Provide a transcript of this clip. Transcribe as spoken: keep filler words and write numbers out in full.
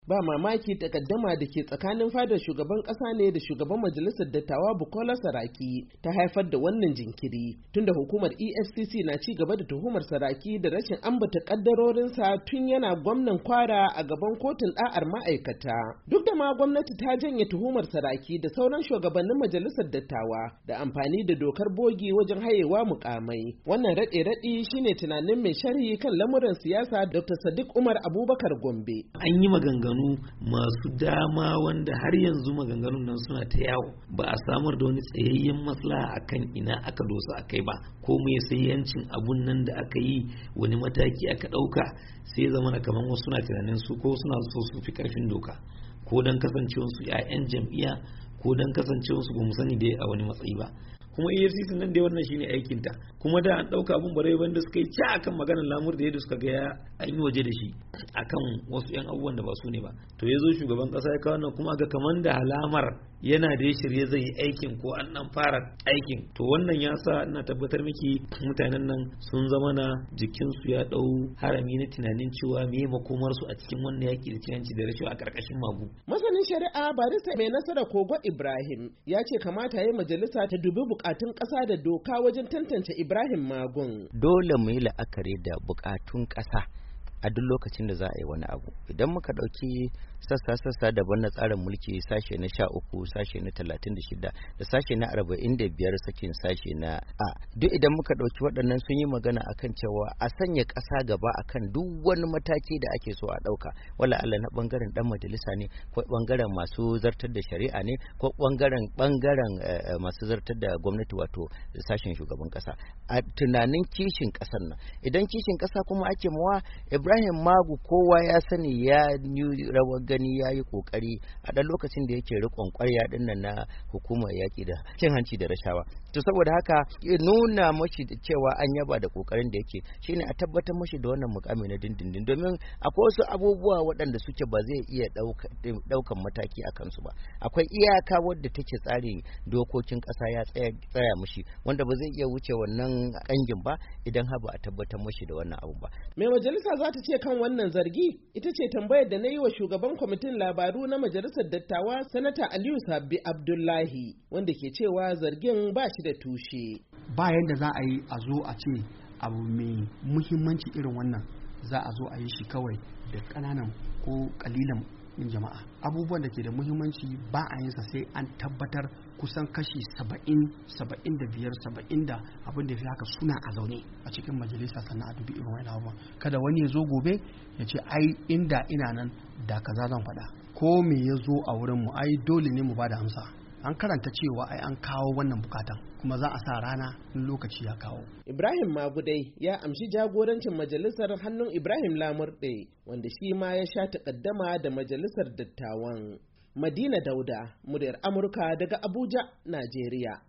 Ba mamaki takaddama da ke tsakanin fadar shugaban ƙasa ne da shugaban majalisar dattawa Bukola Saraki ta haifar da wannan jinkiri, tunda hukumar E F C C na ci gaba da tuhumar Saraki da rashin ambata kaddarorinsa tun yana gwamnan Kwara a gaban kotun ɗa'ar ma'aikata. Duk da ma gwamnati ta janye tuhumar Saraki da sauran shugabannin majalisar dattawa da amfani da dokar bogi wajen hayewa mukamai. Wannan raɗe-raɗi shine tunanin mai sharhi kan lamuran siyasa Doctor Sadiq Umar Abubakar Gombe. An yi maganganu masu dama wanda har yanzu maganganun nan suna ta yawo, ba a samar da wani tsayayyen maslaha akan ina aka dosa akai ba, ko mai sayyancin abun nan da aka yi wani mataki aka ɗauka, sai zama kamar wasu suna tunanin su ko suna so su fi karfin doka, ko dan kasancewarsu 'ya'yan jam'iyya, ko dan kasancewarsu ba mu sani dai a wani matsayi ba. Kuma E F C C nan dai wannan shine aikin ta, kuma da an dauka abun bare banda suka yi ci akan maganar lamur da yadda suka ga an yi waje da shi akan wasu yan abubuwan da ba su ne ba. To yazo shugaban kasa ya kawo nan kuma ga kaman da halamar yana da shirye zai yi aikin ko an dan fara aikin. To wannan ya sa ina tabbatar miki mutanen nan sun zama na jikin su ya dau harami na tunanin cewa me makomar su a cikin wannan yaki da cinanci da rashawa a karkashin magu. Masanin shari'a barista mai nasara Kogo Ibrahim ya ce kamata yayi majalisa ta dubi bukatun ƙasa da doka wajen tantance Ibrahim Magun. Dole mu yi la'akari da bukatun ƙasa a duk lokacin da za a yi wani abu. Idan muka ɗauki sassa-sassa daban na tsarin mulki, sashe na sha uku, sashe na talatin da shida da sashe na arba'in da biyar sakin sashe na a, duk idan muka ɗauki waɗannan sun yi magana akan cewa a sanya ƙasa gaba akan duk wani mataki da ake so a ɗauka, wala Allah na ɓangaren ɗan majalisa ne, ko ɓangaren masu zartar da shari'a ne, ko ɓangaren ɓangaren masu zartar da gwamnati, wato sashen shugaban ƙasa. A tunanin kishin ƙasar nan, idan kishin ƙasa kuma ake mawa, Ibrahim Magu kowa ya sani ya yi rawar gani, ya yi kokari a ɗan lokacin da yake riƙon ƙwarya ɗin nan na hukumar yaƙi da cin hanci da rashawa. To saboda haka nuna mashi cewa an yaba da kokarin da yake shine a tabbatar mashi da wannan mukami na dindindin, domin akwai wasu abubuwa waɗanda suke ba zai iya ɗaukan mataki a kansu ba. Akwai iyaka wadda take tsarin dokokin ƙasa ya tsaya mashi, wanda ba zai iya wuce wannan ƙangin ba idan har ba a tabbatar mashi da wannan abu ba. Mai majalisa za ta ce kan wannan zargi? Ita ce tambayar da na yi wa shugaban kwamitin labaru na majalisar dattawa Sanata Aliyu Sabbi Abdullahi, wanda ke cewa zargin ba shi da tushe. Ba yadda za a yi a zo a ce abu mai muhimmanci irin wannan za a zo a yi shi kawai da ƙananan ko ƙalilan jama'a. Abubuwan da ke da muhimmanci ba a yin sa sai an tabbatar kusan kashi saba'in saba'in da biyar saba'in da abin da fi haka suna a zaune a cikin majalisa, sannan a dubi irin wani abubuwan. Kada wani ya zo gobe ya ce ai inda ina nan da kaza zan faɗa, ko me ya zo a wurin mu ai dole ne mu ba da amsa. An karanta cewa ai an kawo wannan bukatan, kuma za a sa rana in lokaci ya kawo. Ibrahim Magudai ya amshi jagorancin majalisar hannun Ibrahim Lamurde, wanda shi ma ya sha takaddama da majalisar dattawan. Madina Dauda, muryar Amurka daga Abuja, Najeriya.